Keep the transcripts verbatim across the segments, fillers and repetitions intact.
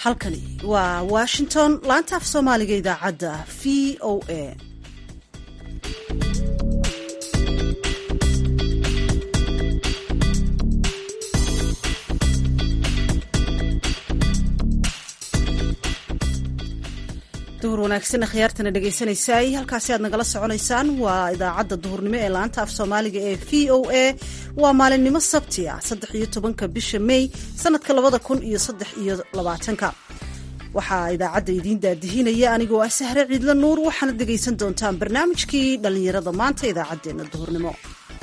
halkani waa Washington, laanta af Soomaaliga idaacadda V O A. duhur wanaagsan khiyaartana dhageysanaysaay halkaasi aad nagala soconaysaan waa idaacadda duhurnimo ee laanta af Soomaaliga ee V O A. waa maalinimo sabti ah saddex iyo tobanka bisha May sanadka labada kun iyo saddex iyo labaatanka. waxaa idaacadda idiin daadihinaya anigoo ah Sahre Ciidla Nuur. waxaana dhageysan doontaan barnaamijkii dhalinyarada maanta idaacadeena duhurnimo.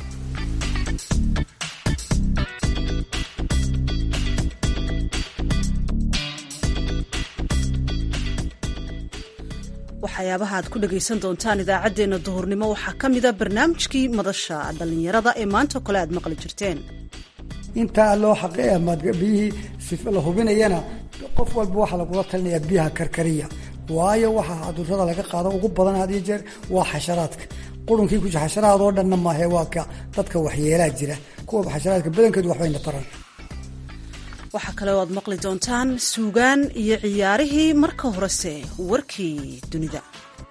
waxyaabaha aad ku dhagaysan doontaan idaacadeena duhurnimo waxaa ka mid a barnaamijkii madasha dhalinyarada ee maanta kale aad maqli jirteen. intaa loo xaqeeya biyihii sifa la hubinayana qof walba waxaa lagula talinayaa biyaha karkariya, waayo waxaa cudurrada laga qaado ugu badan had iyo jeer waa xasharaadka. qurunkii ku xasharaad oo dhanna maahe waa ka dadka waxyeelaa jira, kuwa xasharaadka badankeedu waxbayna taran. waxaa kale oo aad maqli doontaan suugaan iyo ciyaarihii. marka horese warkii dunida.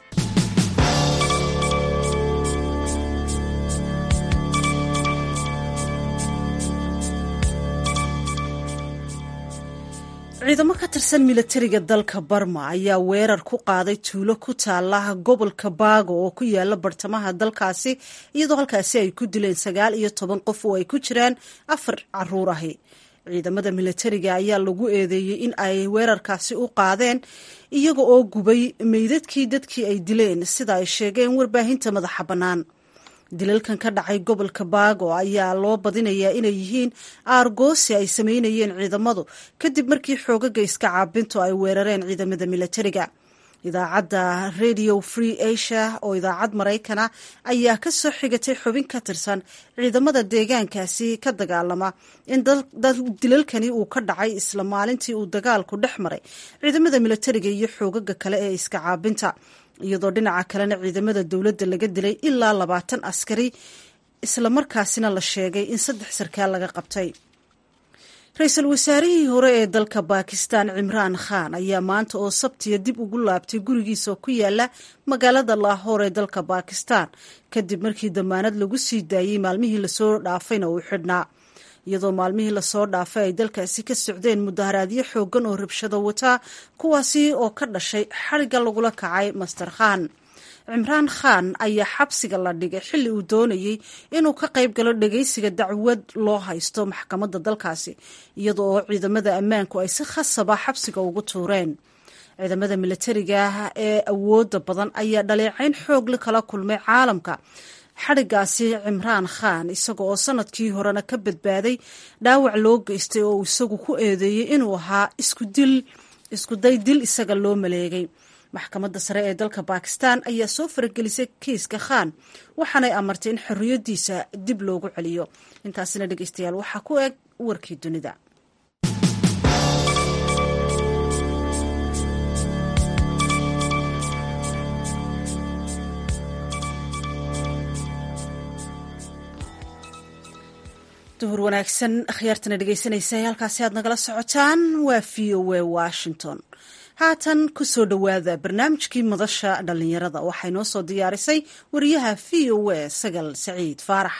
ciidamo ka tirsan milatariga dalka Burma ayaa weerar ku qaaday tuulo ku taala gobolka Bago oo ku yaala bartamaha dalkaasi, iyadoo halkaasi ay ku dileen sagaal iyo toban qof oo ay ku jiraan afar caruur ahi. ciidamada milatariga ayaa lagu eedeeyey in ay weerarkaasi u qaadeen iyaga oo gubay meydadkii dadkii ay dileen, sida ay sheegeen warbaahinta madaxa bannaan. dilalkan ka dhacay gobolka Bago ayaa loo badinayaa inay yihiin aargoosi ay sameynayeen ciidamadu kadib markii xoogaga iska caabintu ay weerareen ciidamada milatariga. idaacadda Radio Free Asia oo idaacad Maraykana ayaa ka soo xigatay xubin ka tirsan ciidamada deegaankaasi ka dagaalama in dilalkani uu ka dhacay isla maalintii uu dagaalku dhex maray ciidamada milatariga iyo xoogaga kale ee iska caabinta, iyadoo dhinaca kalena ciidamada dowladda laga dilay ilaa labaatan askari, isla markaasina la sheegay in saddex sarkaal laga qabtay. ra-iisul wasaarihii hore ee dalka Bakistan Imran Khan ayaa maanta oo sabtiya dib ugu laabtay gurigiisa oo ku yaala magaalada Lahore ee dalka Bakistan kadib markii damaanad lagu sii daayey maalmihii lasoo dhaafayna uu xidhnaa, iyadoo maalmihii lasoo dhaafay ay dalkaasi ka socdeen mudaharaadyo xoogan oo rabshado wata, kuwaasi oo ka dhashay xariga lagula kacay Master Khan. Imran Khan ayaa xabsiga la dhigay xilli uu doonayey inuu ka qayb galo dhageysiga dacwad loo haysto maxkamadda dalkaasi, iyadoo oo ciidamada ammaanku ay si khasaba xabsiga ugu tuureen. ciidamada milatariga ee awoodda badan ayaa dhaleecayn xoog la kala kulmay caalamka xadhigaasi Imran Khan, isaga oo sanadkii horena ka badbaaday dhaawac loo geystay oo isagu ku eedeeyey inuu ahaa isku dil isku day dil isaga loo maleegay. maxkamadda sare ee dalka Bakistan ayaa soo faragelisay kiiska Khan, waxaanay amartay in xorriyadiisa dib loogu celiyo. intaasina dhegeystayaal waxaa ku eg warkii dunida. duhur wanaagsan khiyaartana dhegeysanaysa halkaasi aad nagala socotaan waa V O A Washington. haatan ku soo dhowaada barnaamijkii madasha dhalinyarada. waxay noo soo diyaarisay wariyaha V O A Sagal Saciid Faarax.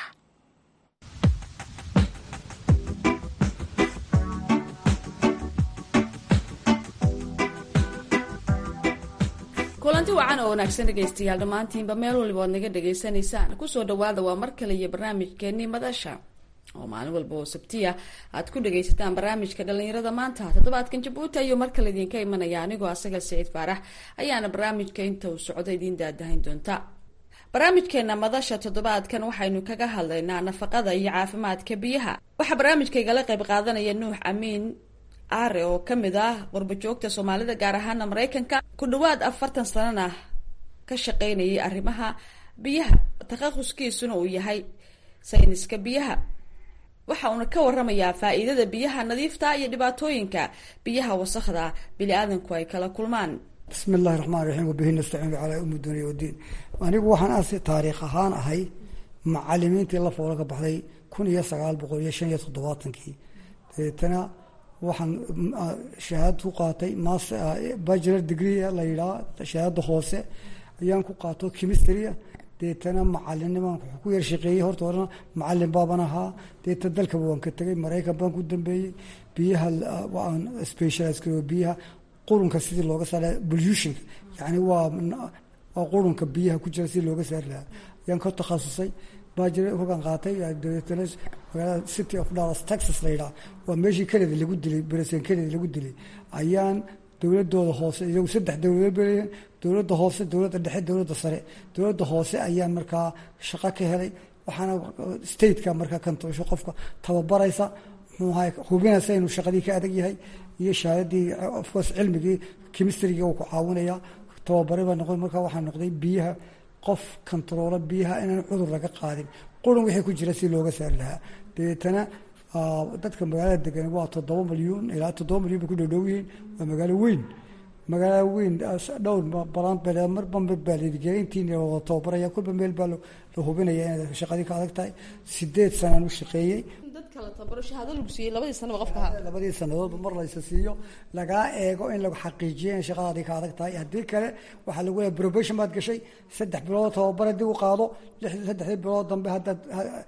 kulanti wacan oo wanaagsan dhegeystayaal dhammaantiinba meel waliba oad naga dhegeysanaysaan. kusoo dhowaada waa mar kale iyo barnaamijkeenii madasha oo maalin walba oo sabtiya aad ku dhagaysataan barnaamijka dhalinyarada maanta. toddobaadkan Jabuuti ayuu mar kale idinka imanaya, anigoo Sagal Saciid Faarax ayaana barnaamijka inta uu socdo idiin daadahin doonta. barnaamijkeena madasha toddobaadkan waxaynu kaga hadlaynaa nafaqada iyo caafimaadka biyaha. waxaa barnaamijkaygala qayb qaadanaya Nuux Amiin Aare oo kamid ah qurbajoogta Soomaalida, gaar ahaana Maraykanka, ku dhawaad afartan sanana ka shaqaynayay arrimaha biyaha, takhaasuskiisuna uu yahay sayniska biyaha. waxa uuna ka waramayaa faa'iidada biyaha nadiifta iyo dhibaatooyinka biyaha wasakhda bini'aadanku ay kala kulmaan. bismillahi raxmaani raxiim wabihi nastaciin calaa umuri dunya wadiin. anigu waxaan aasi taariikh ahaan ahay macalimiintii la foola ka baxday kun iyo sagaal boqol iyo shan iyo toddobaatankii, dabeetana waxaan shahaad ku qaatay master bachelor degree la yidhaha shahaada hoose ayaan ku qaato chemistry deetana macalinimaan ku yar shaqeeyey horta horena macalin baaban ahaa deeta dalkaba waan ka tegay maraykan baan ku dambeeyey biyaha waan specialize garow biyaha qurunka sidii looga saara pollutionka yani waa waa qurunka biyaha ku jira sidii looga saari lahaa ayaan ka takhasusay bachelor hogaan qaatay deetana magaalada city of Dallas Texas la yidhaha waa meeshii Kennedy lagu dilay president Kennedy lagu dilay ayaan dowladooda hoose iyagu saddex dowladood baleeyeen dowladda hoose dowladda dhexe dowladda sare dowladda hoose ayaan markaa shaqo ka helay waxaana stateka markaa kantoosho qofka tababaraysa muxuu ahay hubinaysa inuu shaqadii ka adag yahay iyo shahaadadii of course cilmigii chemistryga uu ku caawinaya tababare baa noqday markaa waxaa noqday biyaha qof kantaroola biyaha inaan cudur laga qaadin qurun wixii ku jira si looga saari lahaa deetana dadka magaalada degan waa toddoba milyuun ilaa toddoba milyuun bay ku dhowdhow yihiin waa magaalo weyn magaalo weyn dhowr balaan bale marba mid baa layigeeyay intiin wada tababaraya kulba meel baa la hubinaya inay shaqadii ka adag tahay sideed sanaan u shaqeeyey dadka la tababaro shahaado lagu siiyey labadii sanaba qofka ha labadii sanadood mar la isa siiyo lagaa eego in lagu xaqiijiyo in shaqadaadii ka adag tahay haddii kale waxaa lagu leeyahay probation baad gashay saddex bilood tababar haddii u qaado saddexdii bilood dambe haddaad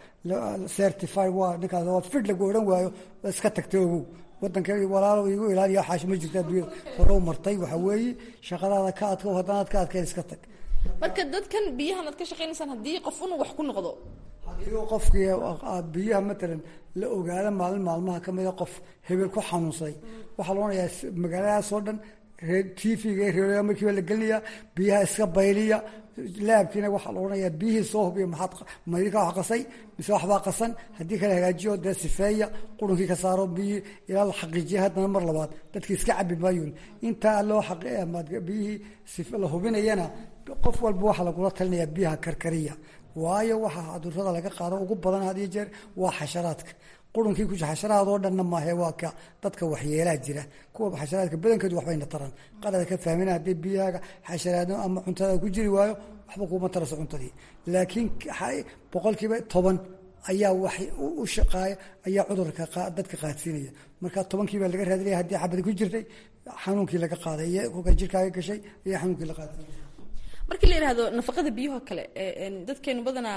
certify waa ninkaas waa fid lagu odhan waayo iska tagtay ogow wadanka walaalo igu ilaaliya xaash ma jirta adduunyada hore u martay waxa weeye shaqadaada ka adko haddanaad ka adkeen iska tag marka dadkan biyahan aad ka shaqaynaysaan haddii qof unu wax ku noqdo haddii qofkii biyaha matalan la ogaado maalin maalmaha ka mida qof hebel ku xanuunsaday waxaa la odhanayaa magaaladaas oo dhan t v-ga reeryaa markiiba la gelinayaa biyaha iska bayliya laabkiina waxaa la odhanayaa biyihii soo hubiya maxaad maydinkaa wax qasay mise waxbaa qasan haddii kale hagaajiyo dee sifeeya qurunkii ka saaro biyihii ilaa la xaqiijiya haddana mar labaad dadkii iska cabi maayun intaa loo xaqi biyihii sife la hubinayana qof walba waxaa lagula talinayaa biyaha karkariya waayo waxaa cudurrada laga qaado ugu badan had iyo jeer waa xasharaadka qurunkii ku xasharaad oo dhanna maahe waa ka dadka waxyeelaa jira kuwa xasharaadka badankeedu waxbayna taran qalada ka fahmina haddii biyahaaga xasharaadno ama cuntada ku jiri waayo waxba kuuma taraso cuntadii laakiin boqolkiiba toban ayaa wax u shaqaaya ayaa cudurka dadka qaadsiinaya marka tobankii baa laga raadinaya haddii xabadi ku jirtay xanuunkii laga qaaday iyo kuka jirkaaga gashay ayaa xanuunkii la qaadsiinaya markii la yidhaahdo nafaqada biyaha kale dadkeenu badanaa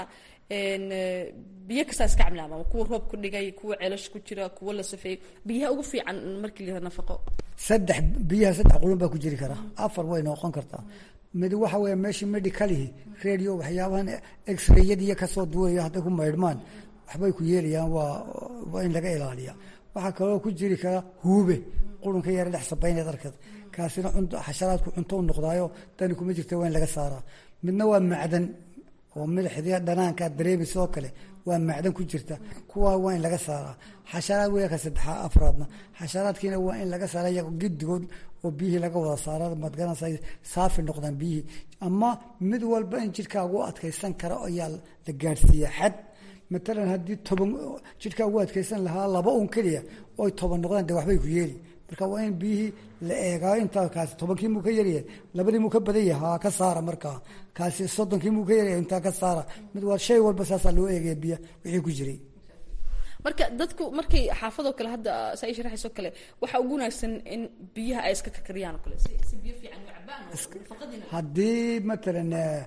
biyo kastaa iska cabnaama kuwa roob ku dhigay kuwa ceelash ku jira kuwa la safeeyey biyaha ugu fiican markii la yidhahdo nafaqo saddex biyaha saddex qulun baa ku jiri kara afar way noqon kartaa mid waxa weeye meeshii medicalihi radio waxyaabahan x-rayadiiyo kasoo duulaya hadday ku maydhmaan waxbay ku yeelayaan waa waa in laga ilaaliya waxaa kaloo ku jiri kara huube qurunka yara dhex sabayneed arkad kaasina xasharaadku cunto u noqdaayo dani kuma jirta waa in laga saaraa midna waa macdan oo madaxdii dhanaanka aad dareemi sidoo kale waa macdan ku jirta kuwa waa in laga saaraa xasharaad weeyaka saddexaa afraadna xasharaadkiina waa in laga saara iyago giddigood oo biyihii laga wada saara madganasa saafi noqdaan biyihii ama mid walba in jidhkaagu adkaysan kara ayaa la gaadhsiiya xad matalan haddii toban jidhkaa ugu adkaysan lahaa laba un keliya oy toban noqdaan dee waxbay ku yeeli marka waa in biyihii la eegaa intaa kaasi tobankii muu ka yaryahay labadii muu ka badan yahay ha ka saara markaa kaasi soddonkii muu ka yaryahay intaa ka saara mid waa shay walba saasaa loo eegaya biya wixii ku jiray marka dadku markay xaafadoo kale hadda saa ii sharaxayso kale waxaa ugu wanaagsan in biyaha ay iska karkariyaan oo kale si biyo fiican u cabaan nafaqadiina haddii matalan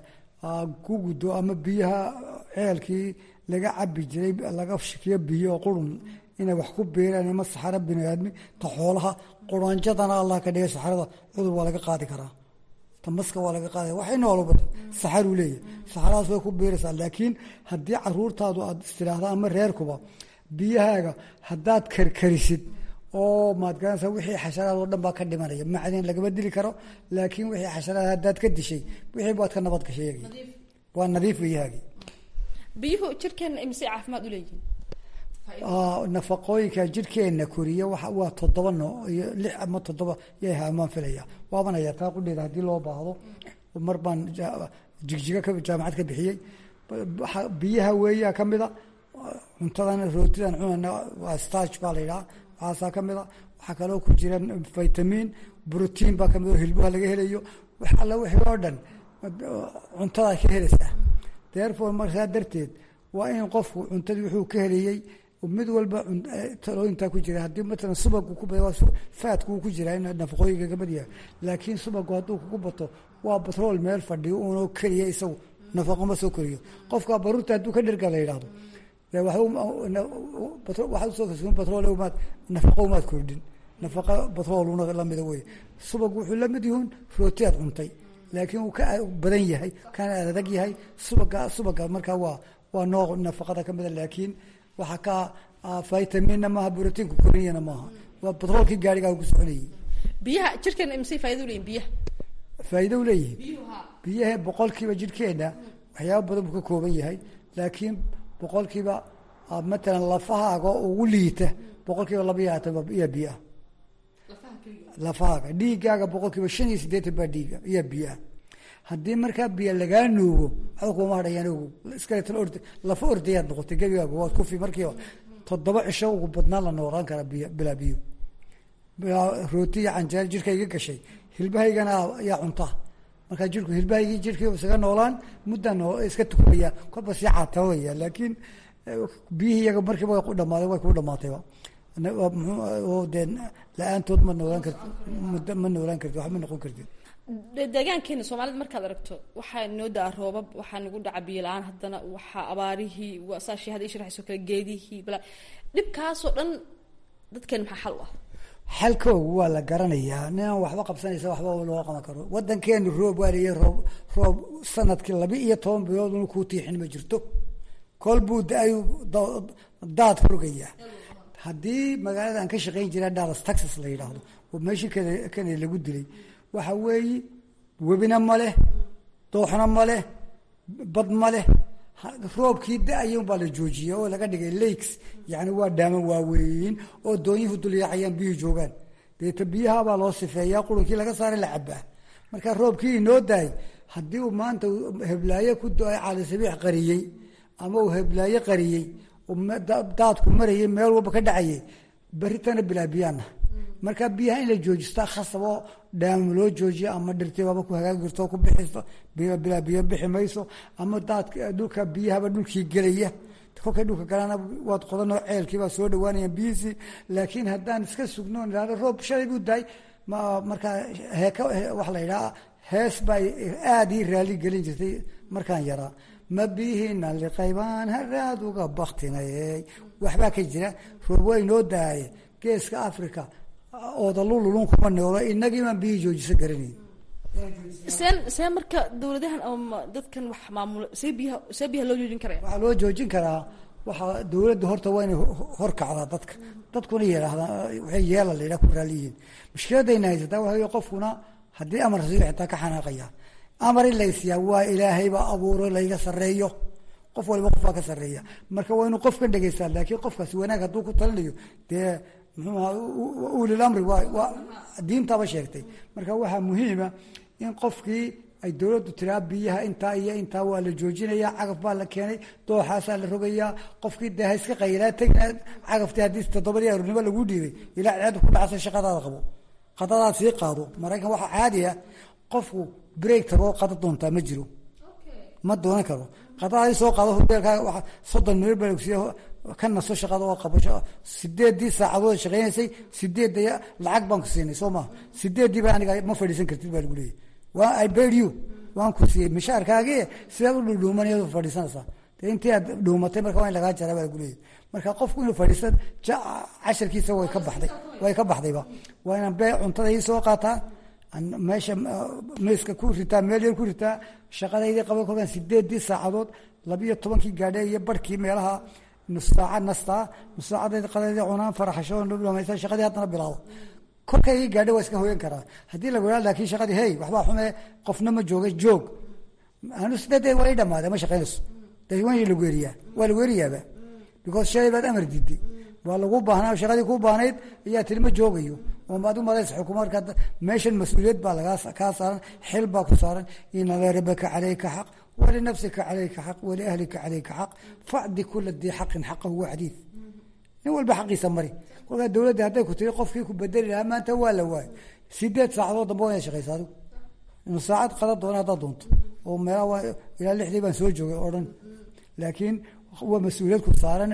ku guddo ama biyaha ceelkii laga cabi jiray laga shikiyo biyo qurun inay wax ku beeraan ima saxaro biniaadmi ta xoolaha quranjadana allah ka dhigay saxarada cudur waa laga qaadi karaa tamaska waa laga qaadi waxay noolba saxaruu leeyahay saxaradaas way ku beeraysaa laakiin haddii caruurtaadu aad istiraahda ama reerkuba biyahaaga haddaad karkarisid oo maad garanaysaa wixii xasharaad oo dhan baa ka dhimanaya macdin lagama dili karo laakiin wixii xasharaad haddaad ka dishay wixii baad ka nabad gashay yagii waa nadiif biyahaagii biyuhu jirkeena imise caafimaad u leeyihiin nafaqooyinka jirkeena koriya waa toddoba nooc iyo lix ama toddoba yay haamaan filaya waabana yartaa qudheeda haddii loo baahdo mar baan jigjiga jaamacad ka bixiyey biyaha weeyaa ka mida cuntadan rootidan cunana waa starch baa la yidhaha waxaasaa ka mida waxaa kaloo ku jira vitamin brotiin baa kamid oo hilbaha laga helayo wax alla wixii oo dhan cuntadaa ka helaysaa therefore markaa darteed waa in qofku cuntadii wuxuu ka helayey mid walba talooyintaa ku jira haddii matalan subagu ku bato faadku ku jira in nafaqooyinka ka badiya laakiin subagu hadduu kugu bato waa batrool meel fadhiyo uunoo keliya isagu nafaqo ma soo koriyo qofka baruurta hadduu ka dherga la yidhaahdo waxaad usoo kasban batrool maad nafaqo maad kordhin nafaqa batrooluna lamida wey subag wuxuu la mid yihiin rootiyaad cuntay laakiin uu ka badan yahay kana adag yahay subaga subaga markaa waa waa nooc nafaqada ka mida laakiin waxaa ka vitaminna maaha brotiinku koriyana maaha waa batroolkii gaarigaa ku soconayay biyaha jirkeena imsay faa'iido u leeyihin biyaha faa'iido u leeyihin biyaha boqolkiiba jirkeena waxyaaba badan buu ka kooban yahay laakiin boqolkiiba matalan lafahaaga ugu liita boqolkiiba laba iyo labaatan iyo biyaha lafahaaga dhiigaaga boqolkiiba shan iyo siddeetan baa dhiiga iyo biyaha haddii markaa biyo lagaa nuugo waxba kuma hadhayaan ogu iskaleetan ord lafa ordayaad noqotay gebigaaga waad kufi markiiba toddoba cisho ugu badnaan la noolaan karaa biyo bilaa biyo bilaa rooti iyo canjeer jirka iga gashay hilbahaygana yaa cuntaa markaa jirku hilbahaygii jirkii isaga noolaan muddan iska tukumaya kolba sii caatawaya laakiin biyihii iyaga markiiba way ku dhamaaday way ku dhamaatayba dee la-aantood ma noolaan karti muddo ma noolaan karti wax ma noqon kartid deegaankeena soomaalida markaad aragto waxaa noo daa roobab waxaa nagu dhaca biyo la-aan haddana waxaa abaarihii saashii hadda isharaxayso kale geedihii bala dhibkaasoo dhan dadkeen maxaa xal u ah xalkoogu waa la garanayaa ninaan waxba qabsanaysa waxba loo qaban karo wadankeenu roob waa leeyahay roob roob sanadkii laba iyo toban bilood unu kuu tiixin ma jirto kol buu da-ayu daad rogayaa haddii magaalada aan ka shaqayn jiraa Dallas Texas la yidhaahdo oo meeshii kale kale lagu dilay waxa weeye webina ma leh dooxna ma leh bad ma leh roobkii da-ayay baa la joojiyey oo laga dhigay lakes yacni waa dhaamo waaweyn oo doonyuhu dulyaacayaan biyuhu joogaan deeta biyaha baa loo sifeeyaa qurunkii laga saaray la cabaa marka roobkii inoo daay haddii uu maanta heblaaye ku do-ay caalisabiix qariyey ama uu heblaaye qariyey daadku marayay meel walba ka dhacayay beritana bilaa biyaana marka biyaha in la joojistaa khasaboo dhaamo loo joojiyo ama dhirtiibaba ku hagaagi karto ku bixiso bilaa biyo bixi mayso ama daadka dhulka biyahaba dhulkii gelaya kolkay dhulka galana waad qodanoo ceelkiibaa soo dhawaanayaan biyihiisii laakiin haddaan iska sugno idhahdo roob shalay buu daay ma markaa heeka waxa la yidhaha hees baa aada ii raali gelin jirtay markaan yaraa ma bihiina liqaybaan haraad uga baktinayey waxbaa ka jira roob waa inoo daaye geeska africa oodalululun kuma noolo inagii baan biyihii joojisa garanayn seen see marka dawladahan ama dadkan wax maamulo see biyaha see biyaha loo joojin karaya waxaa loo joojin karaa waxaa dawladda horta waa inay horkacdaa dadka dadkuna yidhaahdaa waxay yeela la yidhaha ku raaliyihiin mushkiladayna haysataa waxa qofkuna haddii amar rasiyo xitaa ka xanaaqaya amar in laysiyaa waa ilaahayba abuuro layga sarreeyo qof walba qofbaa ka sarreeya marka waa inuu qofkan dhegeystaa laakiin qofkaasi wanaag hadduu ku talinayo dee muxuuha ulil amri waa waa diintaba sheegtay marka waxaa muhiima in qofkii ay dawladdu tiraa biyaha intaa iyo intaa waa la joojinayaa cagaf baa la keenay dooxaasaa la rogayaa qofkii dee ha iska qaylaa tegina cagaftii haddii toddobadii aroornimo lagu dhiibay ilaa ceeda ku dhacso shaqadaada qabo qadadaad sii qaado maraykan waxaa caadiya qofku break tagoo qada doontaa ma jiro ma doonan karo qadadaadii soo qaado hoteelkaa waa soddon minir baa lagsiiya ka naso shaqada oo qabasho sideedii saacadood shaqaynaysay sideedda lacag baan ku siinay soo maha sideeddii baa aniga ma fadhiisan kartid baa lagu leeyahy waa I paid you waan ku siiyey mishaarkaagii sidaad u dhuudhuumanayad fadhiisanaysaa dee intii aad dhuumatay marka waa in lagaa jaraa baa lagu leeyahy marka qofku inuu fadhiisan casharkiisa way ka baxday way ka baxdayba waa inaan bee cuntada ii soo qaataa meesha miiska ku ritaa meel yar ku ritaa shaqadaydii qaban kolkaan sideedii saacadood labiyo tobankii gaadhe iyo barhkii meelaha nus saaca nastaa nus saacadaydi qadaydii cunaan faraxasho dhamaysa shaqadii haddana bilaabo kolkaygii gaadhe waa iska hoyan karaa haddii lagu haa laakiin shaqadii hey waxbaa xume qofna ma jooga joog anu sideedee waa ii dhamaade ma shaqaynayso dee waa lagu eriyaa waa lagu eriyaaba because shalay baad amar diiday waa lagu baahnaa shaqadii ku baahnayd ayaa tiri ma joogayo oo maad u malays xukumo marka meeshan mas-uuliyad baa lagaa kaa saaran xil baa ku saaran ina lirabbaka calayka xaq walinafsika calayka xaq waliahlika calayka xaq facdi kula dii xaqin xaqahu waa xadiid nin walba xaqiisa mari kolkaa dawladda hadday ku tiri qofkii ku bedeli lahaa maanta waa la waayay sideed saacadood damba waa inaad shaqaysa adigu inu saacad qada doona haddaad doonto oo meelaha ilaa lixdii baan soo joogay oo dhan laakiin waa mas-uuliyad ku saaran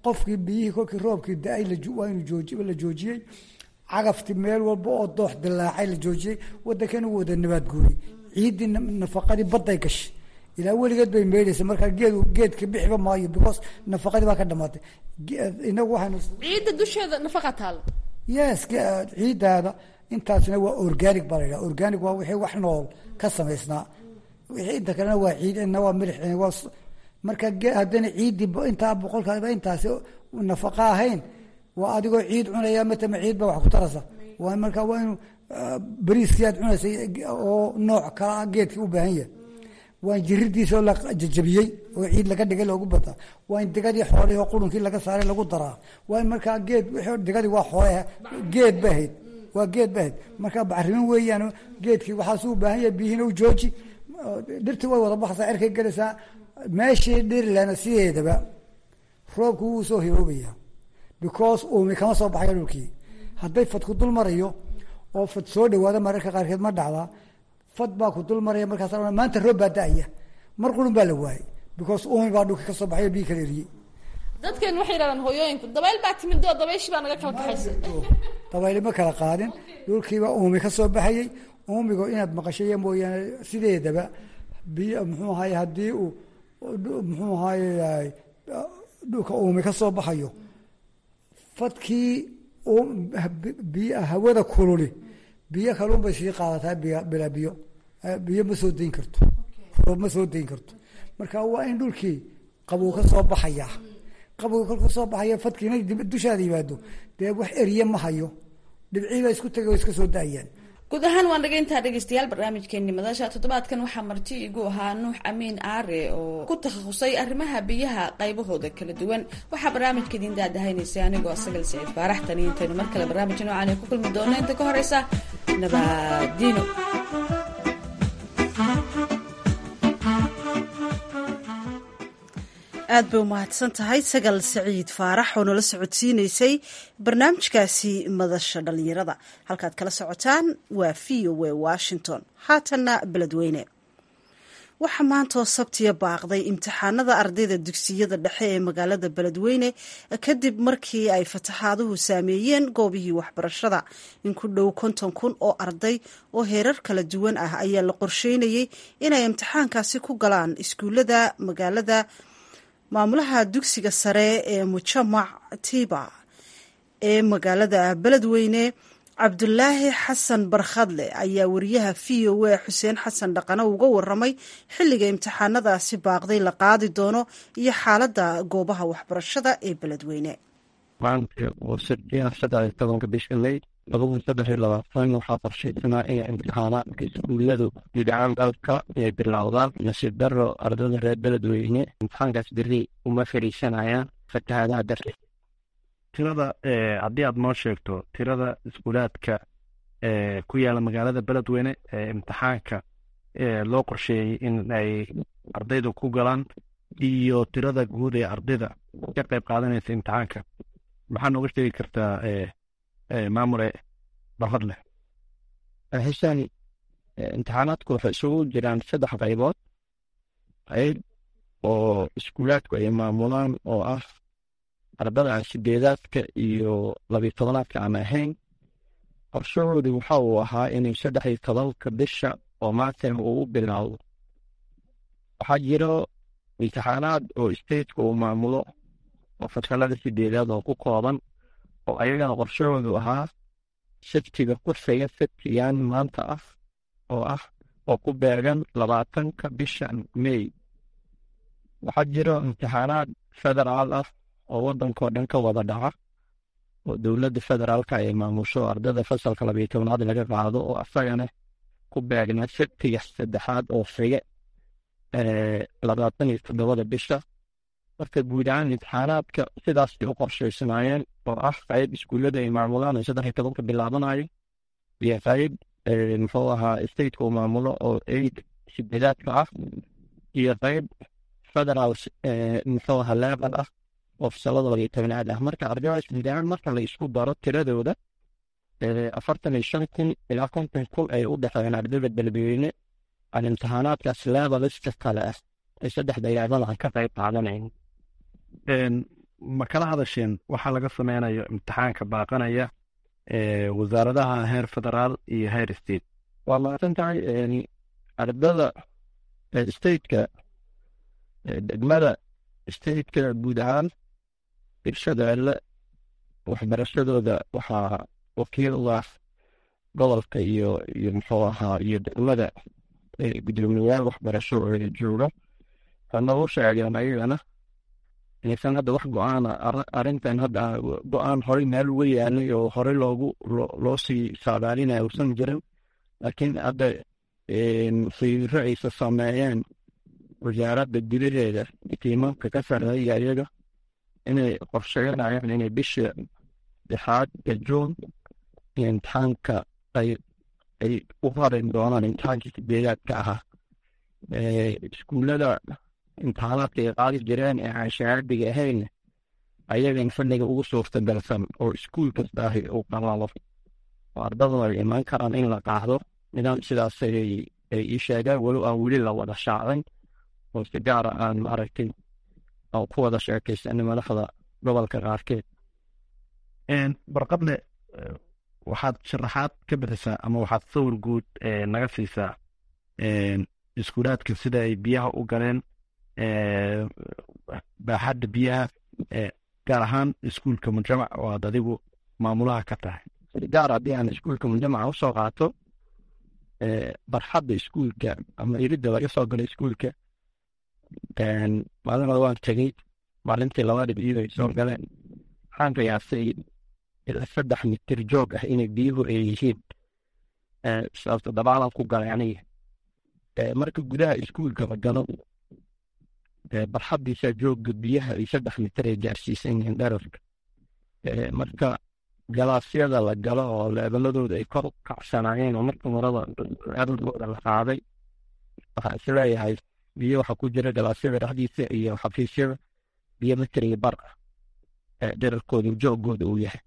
qofkii biyihii kolkii roobkii da-ay waa inuu jooji la joojiyey cagafti meel walba oo doox dilaacay la joojiyey waddankan ugu wada nabaad guuriyey ciiddii nafaqadii badday gashay ilaa weligeed bay meydhaysa markaa geed geedka bixiba maayo because nafaqadii baa ka dhamaatay inagu waxaynu ciidda dusheeda nafaqa taalo yes ciiddaada intaasna waa organic baa la yidhaha organic waa wixii wax nool ka samaysnaa wixii inta kalena waa ciid ina waa milix waa marka haddana ciiddii intaa boqolkaaba intaasi nafaqa ahayn waa adigoo ciid cunaya matama ciid baa wax ku tarasa waa marka waa inuu bariiskii aad cunaysay oo nooc kala geedkii u baahan yahay waa in jiridiisa oo la jajabiyey oo ciid laga dhigay loogu bataa waa in digadii xoolihii oo qurunkii laga saaray lagu daraa waa in markaa geed digadii waa xoole geed ba ahayd waa geed ba ahayd markaa bacrimin weeyaan geedkii waxaasuu u baahan yahay biyihiina u jooji dhirtii way wada baxaysaa cirkay gelaysaa meeshii dhirlana sideedaba roobku wuu soo hiroobayaa because uumi kama soo baxayo dhulkii hadday fad ku dul marayo oo fad soo dhawaada mararka qaarkeed ma dhacdaa fad baa ku dul maraya markaas maanta roob baa da-aya mar qurun baa la waayay because uumi baa dhulka ka soo baxay biyi kala eriyey dadkan waxay yidhahdaan hooyooyinku dabayl baa timid oo dabayshii baa naga kala kaxaysay dabayli ma kala qaadin dhulkiibaa uumi ka soo baxayey uumigo inaad maqashaya mooyaane sideedaba biyo muxuu ahaye haddii uu muxuu ahaye dhulka uumi ka soo baxayo fadkii biyo hawada kululi biyo kaluun bay sii qaadataa biy bilaa biyo biyo ma soo dayn karto roob ma soo dayn karto marka waa in dhulkii qabow ka soo baxaya qabow kolka soo baxaya fadkiina dushaada yimaado dee wax eriye ma hayo dhibcii baa isku tagay oo iska soo da-ayaan guud ahaan waan dhagayntaa dhegeystayaal barnaamijkeeni madasha toddobaadkan waxaa marti igu ahaa nuux amiin aare oo ku takhasusay arrimaha biyaha qaybahooda kala duwan waxaa barnaamijka idin daadahaynaysa anigoo sagal saciid faarax tani intaynu mar kale barnaamijka noocan ay ku kulmi doona inta ka horeysa nabadiino aad bay umahadsan tahay sagal saciid faarax oo nala socodsiinaysay barnaamijkaasi madasha dhalinyarada halkaad kala socotaan waa v o a washington haatanna beledweyne waxaa maantoo sabtiya baaqday imtixaanada ardayda dugsiyada dhexe ee magaalada beledweyne kadib markii ay fataxaaduhu saameeyeen goobihii waxbarashada in ku dhow konton kun oo arday oo heerar kala duwan ah ayaa la qorsheynayay inay imtixaankaasi ku galaan iskuullada magaalada maamulaha dugsiga sare ee mujamac tiba ee magaalada beledweyne cabdulaahi xasan barkhadle ayaa wariyaha v o a xuseen xasan dhaqane uga waramay xilliga imtixaanadaasi baaqday la qaadi doono iyo xaaladda goobaha waxbarashada ee beledweyne maanta oo sirdiya saddex iyo tobanka bisha may labada saddex iyo labaatan waxaa qorshaysanaa in imtixaanaadka iskuulladu dhidhacaan dalka ay bilowdaan nasiib daro ardayda reer beledweyne imtixaankaas beri uma fariisanayaan fatahaadaha darteed tirada haddii aad noo sheegto tirada iskuulaadka ku yaala magaalada beledweyne ee imtixaanka loo qorsheeyey in ay ardaydu ku galaan iyo tirada guud ee ardayda ka qayb qaadanaysa imtixaanka maxaa nooga sheegi kartaa maamule barhadleh xisaan imtixaanaadku waxay isugu jiraan saddex qaybood qayb oo iskuulaadku ay maamulaan oo ah ardada sideedaadka iyo labiyo tobanaadka aan ahayn qorshahoodu waxa uu ahaa inay saddex iyo tobanka bisha oo maanta uu u bilaawdo waxaa jiro imtixaanaad oo stateka uu maamulo oo fasalada sideedaad oo ku kooban oo ayagana qorshahoodu ahaa sabtiga ku xiga sabtigan maanta ah oo ah oo ku beegan labaatanka bisha may waxaa jiro imtixaanaad federaal ah oo wadankao dhan ka wada dhaca oo dowladda federaalka ay maamusho ardada fasalka labiyo tobnaad laga qaado oo asagana ku beegna sabtiga saddexaad oo xiga labaatan iyo toddobada bisha marka guud ahaan imtixaanaadka sidaasay u qorshaysanaayeen oo ah qayb iskuullada ay maamulaan ay saddex iyo tobanka bilaabanayo iyo qayb muxuu ahaa stateka uu maamulo oo eid sideedaadka ah iyo qayb federaal muxuu ahaa level ah oo fasalada labiyo tobnaad ah marka ardaydaas guud ahaan marka la isku daro tiradooda afartan iyo shan kun ilaa konton kun ay u dhexeeyeen ardayda beledweyne aan imtixaanaadkaas leveliska kale ah ay saddexda ilaadan aan ka qayb qaadanayn ma kala hadasheen waxaa laga sameynayo imtixaanka baaqanaya wasaaradaha heer federaal iyo heer state? waa mahadsan tahay. ardada stateka degmada stateka guud ahaan hirshabeelle waxbarashadooda waxaa wakiil u ah gobolka iyo iyo muxuu ahaa iyo degmada gudoomiyayaal waxbarasho oo jooga. waxaana u sheegeen ayagana inaysan hadda wax go-aana arrintan hadda go-aan horey meel uga yaalay oo horey loogu loo sii saadaalinaya uusan jirin, laakiin hadda fiiro aysa sameeyeen wasaaradda gudaheeda tiimanka ka sarreeya iyaga inay qorsheynayaan inay bisha lixaad ee juun imtixaanka ay ay u harin doonaan imtixaankii sideedaadka ahaa. iskuullada imtixaanaadka ay qaadi jireen ee aan shahaadiga ahayn ayagan fadhiga ugu suurtagalsan oo iskuul kasta ahi uu qabaalo ardaduna ay imaan karaan in la qaado. nidaam sidaas ay ii sheegaan walow aan weli la wada shaacin oo si gaara aan maaragtay aan ku wada sheekaysanay madaxda gobolka qaarkeed. barqadle waxaad sharaxaad ka bixisaa ama waxaad sawir guud naga siisaa iskuulaadka sida ay biyaha u galeen, baaxadda biyaha, gaar ahaan iskuulka Mujamac oo aad adigu maamulaha ka tahay. si gaar haddii aan iskuulka Mujamac usoo qaato, barxadda iskuulka ama iridda laga soo galay iskuulka maalinada waan tegey maalintii laba dhibciyo ay soo galeen. waxaan qiyaasay ilaa saddex mitir joog ah inay biyuhu ay yihiin sababta dabaalan ku galay aniga. marka gudaha iskuulka la galo barxaddiisa joogga biyaha ay saddex mitir ay gaarsiisan yihiin dherarka. marka galaasyada la galo oo leebaladooda ay kor u kacsanaayeen oo marka marada dherarkooda la qaaday, waxaa isleeyahay biyo waxaa ku jira galaasyada dhexdiisa iyo xafiisyada biyo mitir iyo bar ah dherarkooda joogooda uu yahay.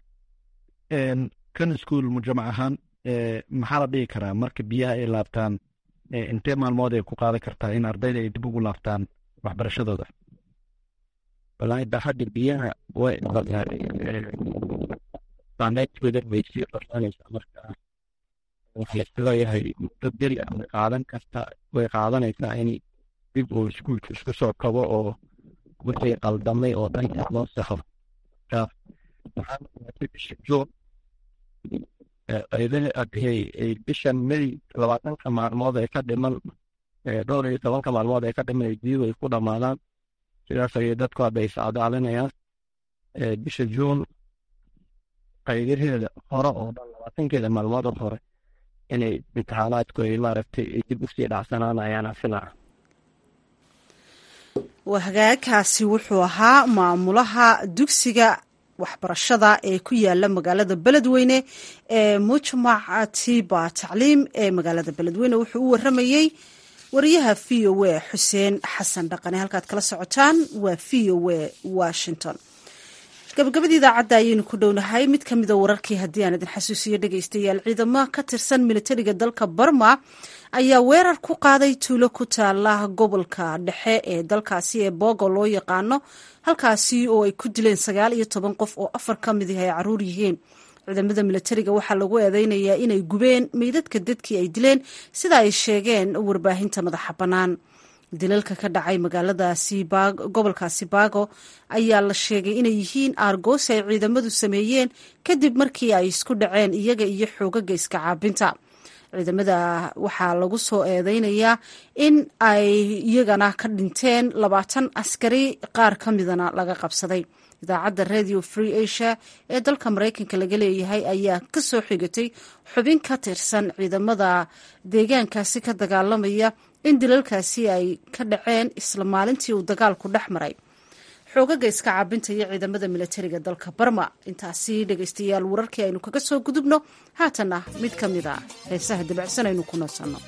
kan iskuul Mujamac ahaan maxaa la dhihi karaa marka biyaha ay laabtaan intee maalmood ay ku qaadan kartaa in ardayda ay dib ugu laabtaan waxbarashadooda? wallaahi baaxadda biyaha way saameynteeda way sii qorsanaysaa. marka waxaa isleeyahay muddo beri ama qaadan karta way qaadanaysaa in dib uu iskuulka isku soo kabo oo wixii qaldamay oo dhanka loo saxo. bisha juun bishan May labaatanka maalmood ee ka dhiman dhowr iyo tobanka maalmood ee ka dhiman biyuhu ay ku dhammaadaan. sidaas ayay dadku hadda is cadaalinayaan. bisha juun qaybaheeda hore oo dhan labaatankeeda maalmood oo hore inay imtixaanaadku ay maaragtay dib usii dhacsanaanayaan filaa. hagaagkaasi wuxuu ahaa maamulaha dugsiga waxbarashada ee ku yaala magaalada beledweyne ee Mujamac Tiba Tacliim ee magaalada beledweyne. wuxuu u waramayey wariyaha v o a xuseen xasan dhaqane. halkaad kala socotaan waa v o a Washington. gabagabadii idaacadda ayaynu ku dhownahay. mid ka mida wararkii haddii aan idin xasuusiyo dhegaystayaal, ciidamo ka tirsan militariga dalka Burma ayaa weerar ku qaaday tuulo ku taala gobolka dhexe ee dalkaasi ee Bogo loo yaqaano, halkaasi oo ay ku dileen sagaal iyo toban qof oo afar ka mid ah ay caruur yihiin. ciidamada militariga waxaa lagu eedeynayaa inay gubeen meydadka dadkii ay dileen, sida ay sheegeen warbaahinta madaxa bannaan. dilalka ka dhacay magaaladaasi gobolkaasi Bago ayaa la sheegay inay yihiin aargoos ay ciidamadu sameeyeen kadib markii ay isku dhaceen iyaga iyo xoogaga iska caabinta. ciidamada waxaa lagu soo eedeynayaa in ay iyagana ka dhinteen labaatan askari, qaar ka midana laga qabsaday. idaacadda Radio Free Asia ee dalka Mareykanka laga leeyahay ayaa ka soo xigatay xubin ka tirsan ciidamada deegaankaasi ka dagaalamaya in dilalkaasi ay ka dhaceen isla maalintii uu dagaalku dhex maray xoogaga iska caabinta iyo ciidamada militariga dalka Burma. intaasi dhegaystayaal wararkii aynu kaga soo gudubno. haatana mid ka mid a heesaha dabacsan aynu ku noosanno.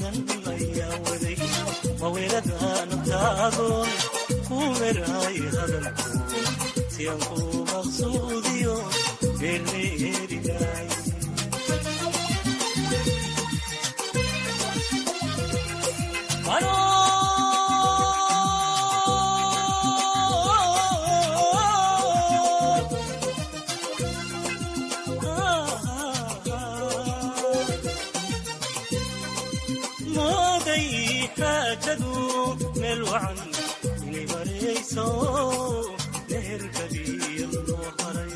badan ayaa waday maweeladaanu taagoon ku meraay hadalku si aan ku maqsuudiyo beermeerigaay mooday xaajadu meel wacan inay marayso meherkadiya loo haray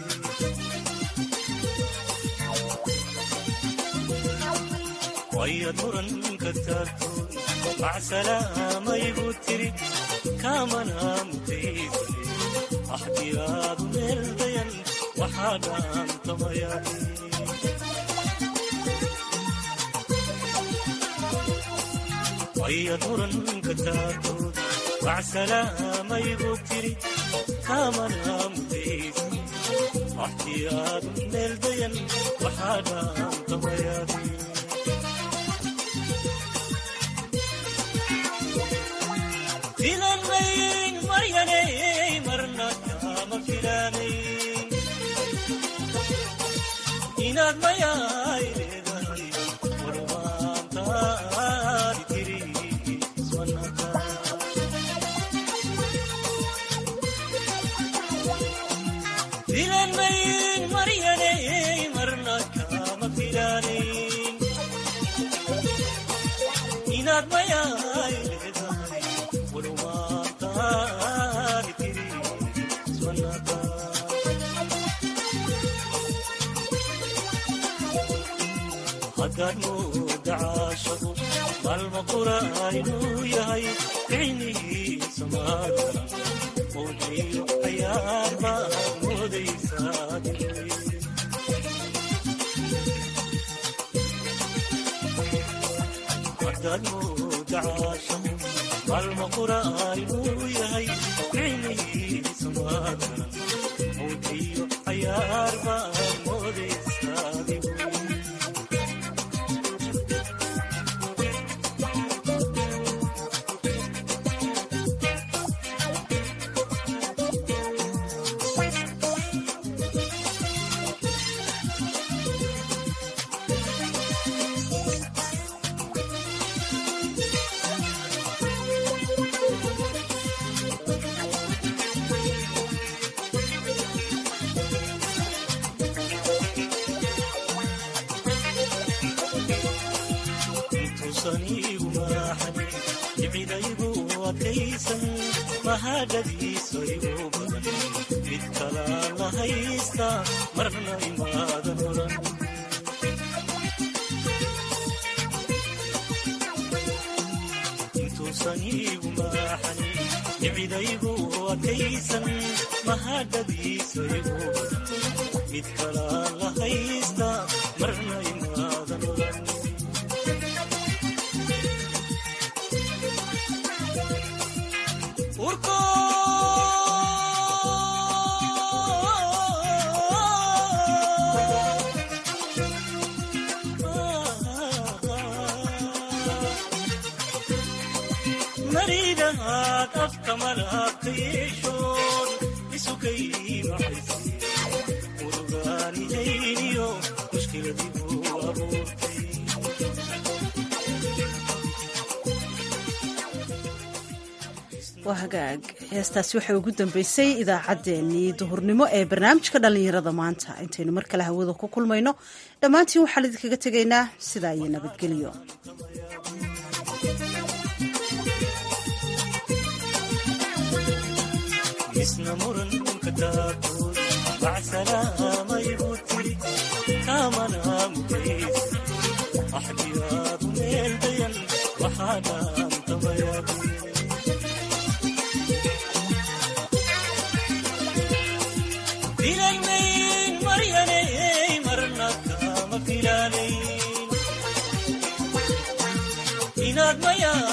wayad muranka taartoon macsalaamaybuu tiri kaamana mutaysane axdiyaadu meel dayan waxaa dhaantamayaaye wayad muranka taartoon macsalaamaybuu tiri kaamana mutaysane axdiyaadu meel dayan waxaa dhaantamayaaye filanmayn maryanay marna kama filanayn inaad mayaay leedahay warmaantaadi tiri ismanaka filanmayn maryanay marna kama filanayn inaad mayaay leedahay haddaad mooda caashaqu maalma qura aynuu yahay ficnihiisa maadara mowdiyo cayaar baad moodaysaad haddaad mooda caashaqu maalma qura aynuu yahay ficnihiisa maadara mowdiyo cayaar baad moodaysaad jibcidaygu adkaysan mahadhadiiso igu badan mid kalaa la haysta marna imaadan oran intuusan igu maaxani jibcidaygu adkaysan mahadhadiiso igu badan mid kalaa la haysta marna imaadan oran maridahaad afka malaabka yeeshoon isukay maxaysi urugaanidayniyo mushkiladigu abuurtay waa hagaag heestaasi waxay ugu dambeysay idaacaddeenii duhurnimo ee barnaamijka dhallinyarada maanta intaynu mar kale hawada ku kulmayno dhammaantiin waxaan idinkaga tegaynaa sidaa iyo nabadgelyo isna muranka taartoon macsalaamaybuu tiri kaamana mutaysa axdiyaadu meel dayan waxaa dhaantamayaaye filanmayn maryanay marna kama filanayn inaad mayaa